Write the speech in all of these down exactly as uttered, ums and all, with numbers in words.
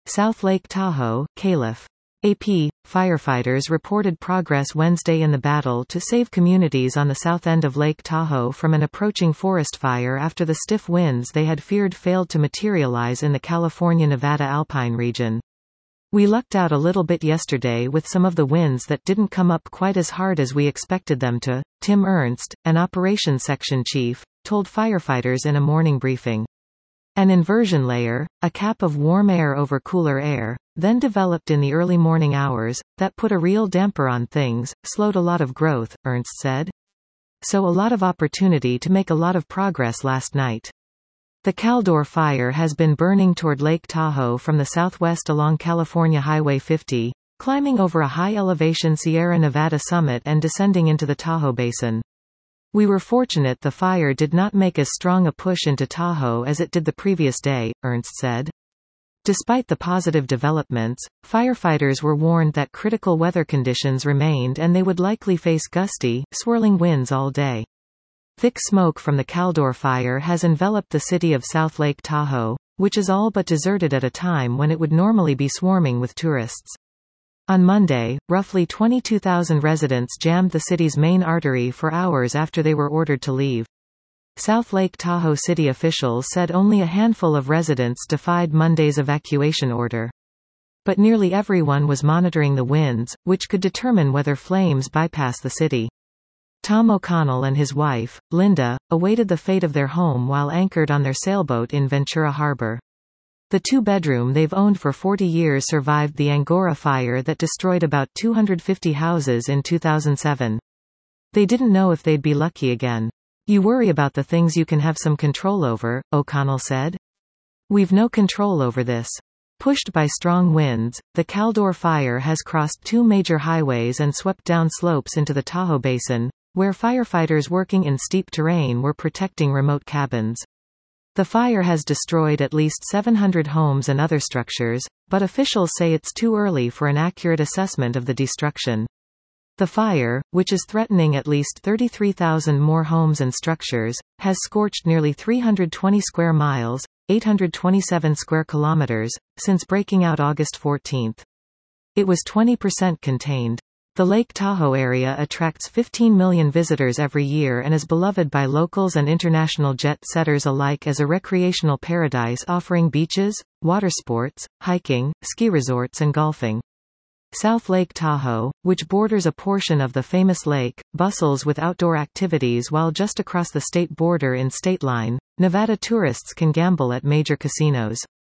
South Lake Tahoe, Calif. A P. Firefighters reported progress Wednesday in the battle to save communities on the south end of Lake Tahoe from an approaching forest fire after the stiff winds they had feared failed to materialize in the California-Nevada Alpine region. "We lucked out a little bit yesterday with some of the winds that didn't come up quite as hard as we expected them to," Tim Ernst, an operations section chief, told firefighters in a morning briefing. An inversion layer, a cap of warm air over cooler air, then developed in the early morning hours, that put a real damper on things, slowed a lot of growth, Ernst said. So a lot of opportunity to make a lot of progress last night. The Caldor fire has been burning toward Lake Tahoe from the southwest along California Highway fifty, climbing over a high-elevation Sierra Nevada summit and descending into the Tahoe Basin. "We were fortunate the fire did not make as strong a push into Tahoe as it did the previous day," Ernst said. Despite the positive developments, firefighters were warned that critical weather conditions remained and they would likely face gusty, swirling winds all day. Thick smoke from the Caldor fire has enveloped the city of South Lake Tahoe, which is all but deserted at a time when it would normally be swarming with tourists. On Monday, roughly twenty-two thousand residents jammed the city's main artery for hours after they were ordered to leave. South Lake Tahoe city officials said only a handful of residents defied Monday's evacuation order. But nearly everyone was monitoring the winds, which could determine whether flames bypass the city. Tom O'Connell and his wife, Linda, awaited the fate of their home while anchored on their sailboat in Ventura Harbor. The two-bedroom they've owned for forty years survived the Angora fire that destroyed about two hundred fifty houses in two thousand seven. They didn't know if they'd be lucky again. "You worry about the things you can have some control over," O'Connell said. "We've no control over this." Pushed by strong winds, the Caldor fire has crossed two major highways and swept down slopes into the Tahoe Basin, where firefighters working in steep terrain were protecting remote cabins. The fire has destroyed at least seven hundred homes and other structures, but officials say it's too early for an accurate assessment of the destruction. The fire, which is threatening at least thirty-three thousand more homes and structures, has scorched nearly three hundred twenty square miles, eight hundred twenty-seven square kilometers, since breaking out August fourteenth. It was twenty percent contained. The Lake Tahoe area attracts fifteen million visitors every year and is beloved by locals and international jet-setters alike as a recreational paradise offering beaches, water sports, hiking, ski resorts and golfing. South Lake Tahoe, which borders a portion of the famous lake, bustles with outdoor activities while just across the state border in State Line, Nevada tourists can gamble at major casinos.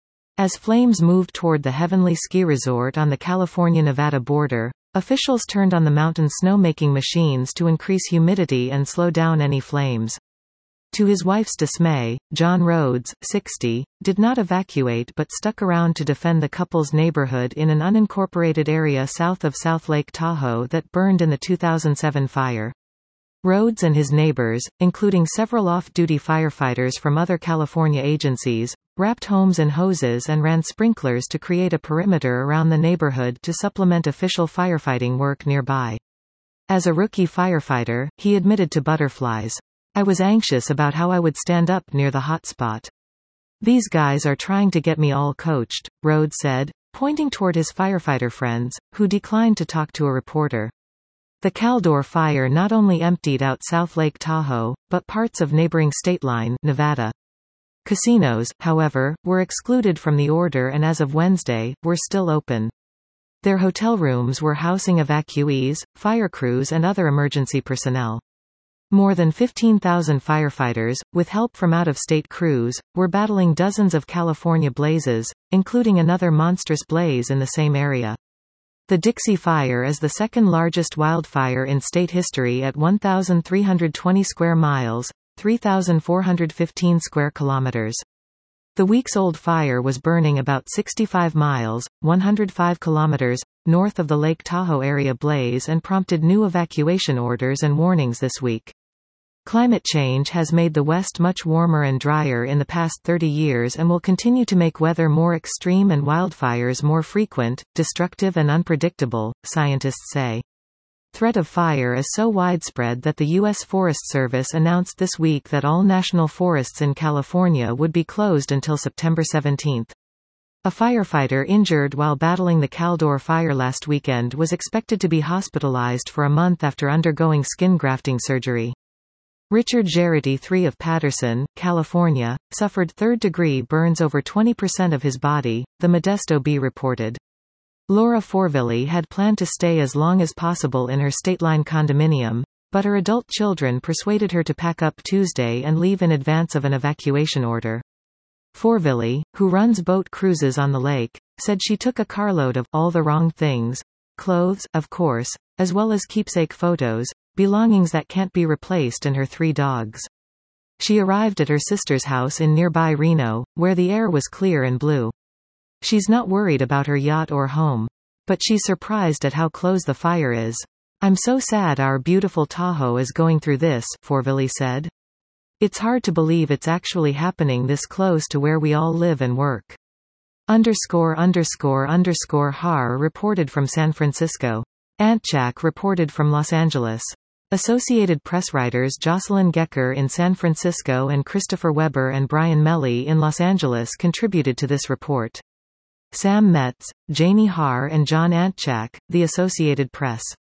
As flames moved toward the Heavenly Ski Resort on the California-Nevada border, officials turned on the mountain snowmaking machines to increase humidity and slow down any flames. To his wife's dismay, John Rhodes, sixty, did not evacuate but stuck around to defend the couple's neighborhood in an unincorporated area south of South Lake Tahoe that burned in the two thousand seven fire. Rhodes and his neighbors, including several off-duty firefighters from other California agencies, wrapped homes in hoses and ran sprinklers to create a perimeter around the neighborhood to supplement official firefighting work nearby. As a rookie firefighter, he admitted to butterflies. "I was anxious about how I would stand up near the hot spot. These guys are trying to get me all coached," Rhodes said, pointing toward his firefighter friends, who declined to talk to a reporter. The Caldor fire not only emptied out South Lake Tahoe, but parts of neighboring State Line, Nevada. Casinos, however, were excluded from the order and as of Wednesday, were still open. Their hotel rooms were housing evacuees, fire crews and other emergency personnel. More than fifteen thousand firefighters, with help from out-of-state crews, were battling dozens of California blazes, including another monstrous blaze in the same area. The Dixie Fire is the second largest wildfire in state history at one thousand three hundred twenty square miles, three thousand four hundred fifteen square kilometers. The weeks-old fire was burning about sixty-five miles, one hundred five kilometers, north of the Lake Tahoe area blaze and prompted new evacuation orders and warnings this week. Climate change has made the West much warmer and drier in the past thirty years and will continue to make weather more extreme and wildfires more frequent, destructive and unpredictable, scientists say. Threat of fire is so widespread that the U S Forest Service announced this week that all national forests in California would be closed until September seventeenth. A firefighter injured while battling the Caldor fire last weekend was expected to be hospitalized for a month after undergoing skin grafting surgery. Richard Garrity, three of Patterson, California, suffered third-degree burns over twenty percent of his body, the Modesto Bee reported. Laura Forvilli had planned to stay as long as possible in her Stateline condominium, but her adult children persuaded her to pack up Tuesday and leave in advance of an evacuation order. Forvilli, who runs boat cruises on the lake, said she took a carload of all the wrong things, clothes, of course, as well as keepsake photos, belongings that can't be replaced, and her three dogs. She arrived at her sister's house in nearby Reno, where the air was clear and blue. She's not worried about her yacht or home. But she's surprised at how close the fire is. I'm so sad our beautiful Tahoe is going through this, Forvilli said. It's hard to believe it's actually happening this close to where we all live and work. Underscore underscore underscore Har reported from San Francisco. Antchak reported from Los Angeles. Associated Press writers Jocelyn Gecker in San Francisco and Christopher Weber and Brian Melly in Los Angeles contributed to this report. Sam Metz, Janie Har and John Antchak, The Associated Press.